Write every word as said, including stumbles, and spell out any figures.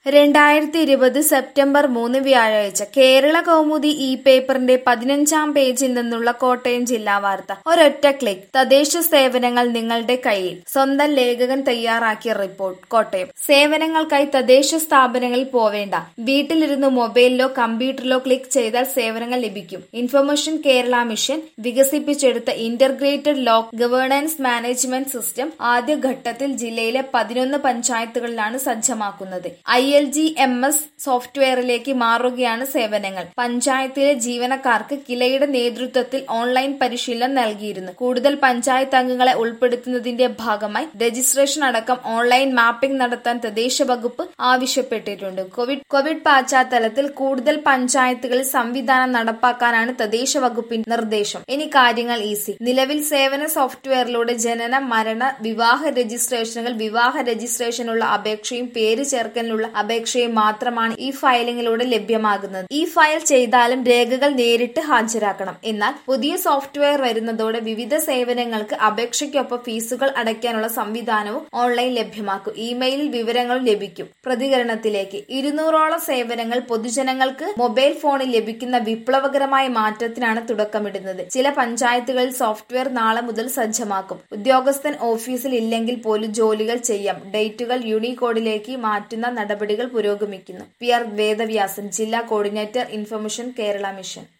രണ്ടായിരത്തി ഇരുപത് സെപ്റ്റംബർ മൂന്ന് വ്യാഴാഴ്ച കേരള കൗമുദി ഇ പേപ്പറിന്റെ പതിനഞ്ചാം പേജിൽ നിന്നുള്ള കോട്ടയം ജില്ലാ വാർത്ത. ഒരൊറ്റ ക്ലിക്ക്, തദ്ദേശ സേവനങ്ങൾ നിങ്ങളുടെ കയ്യിൽ. സ്വന്തം ലേഖകൻ തയ്യാറാക്കിയ റിപ്പോർട്ട്. കോട്ടയം. സേവനങ്ങൾക്കായി തദ്ദേശ സ്ഥാപനങ്ങളിൽ പോവേണ്ട, വീട്ടിലിരുന്ന് മൊബൈലിലോ കമ്പ്യൂട്ടറിലോ ക്ലിക്ക് ചെയ്താൽ സേവനങ്ങൾ ലഭിക്കും. ഇൻഫർമേഷൻ കേരള മിഷൻ വികസിപ്പിച്ചെടുത്ത integrated local governance management system ആദ്യഘട്ടത്തിൽ ജില്ലയിലെ പതിനൊന്ന് പഞ്ചായത്തുകളിലാണ് സജ്ജമാക്കുന്നത്. I L G M S സോഫ്റ്റ്വെയറിലേക്ക് മാറുകയാണ് സേവനങ്ങൾ. പഞ്ചായത്തിലെ ജീവനക്കാർക്ക് കിലയുടെ നേതൃത്വത്തിൽ ഓൺലൈൻ പരിശീലനം നൽകിയിരുന്നു. കൂടുതൽ പഞ്ചായത്ത് അംഗങ്ങളെ ഉൾപ്പെടുത്തുന്നതിന്റെ ഭാഗമായി രജിസ്ട്രേഷൻ അടക്കം ഓൺലൈൻ മാപ്പിംഗ് നടത്താൻ തദ്ദേശ വകുപ്പ് ആവശ്യപ്പെട്ടിട്ടുണ്ട്. കോവിഡ് കോവിഡ് പശ്ചാത്തലത്തിൽ കൂടുതൽ പഞ്ചായത്തുകളിൽ സംവിധാനം നടപ്പാക്കാനാണ് തദ്ദേശ വകുപ്പിന്റെ നിർദ്ദേശം. ഇനി കാര്യങ്ങൾ ഈസി. നിലവിൽ സേവന സോഫ്റ്റ്വെയറിലൂടെ ജനന, മരണ, വിവാഹ രജിസ്ട്രേഷനുകൾ, വിവാഹ രജിസ്ട്രേഷനുള്ള അപേക്ഷയും പേര് ചേർക്കലിനുള്ള അപേക്ഷയും മാത്രമാണ് ഈ ഫയലിംഗിലൂടെ ലഭ്യമാകുന്നത്. ഈ ഫയൽ ചെയ്താലും രേഖകൾ നേരിട്ട് ഹാജരാക്കണം. എന്നാൽ പുതിയ സോഫ്റ്റ്വെയർ വരുന്നതോടെ വിവിധ സേവനങ്ങൾക്ക് അപേക്ഷയ്ക്കൊപ്പം ഫീസുകൾ അടയ്ക്കാനുള്ള സംവിധാനവും ഓൺലൈൻ ലഭ്യമാക്കും. ഇമെയിലിൽ വിവരങ്ങളും ലഭിക്കും. പ്രതികരണത്തിലേക്ക്. ഇരുന്നൂറോളം സേവനങ്ങൾ പൊതുജനങ്ങൾക്ക് മൊബൈൽ ഫോണിൽ ലഭിക്കുന്ന വിപ്ലവകരമായ മാറ്റത്തിനാണ് തുടക്കമിടുന്നത്. ചില പഞ്ചായത്തുകളിൽ സോഫ്റ്റ്വെയർ നാളെ മുതൽ സജ്ജമാക്കും. ഉദ്യോഗസ്ഥൻ ഓഫീസിൽ ഇല്ലെങ്കിൽ പോലും ജോലികൾ ചെയ്യാം. ഡേറ്റുകൾ യൂണിക്കോഡിലേക്ക് മാറ്റുന്ന നടപടികൾ പുരോഗമിക്കുന്നു. പി ആർ വേദവ്യാസൻ, ജില്ലാ കോർഡിനേറ്റർ, ഇൻഫർമേഷൻ കേരള മിഷൻ.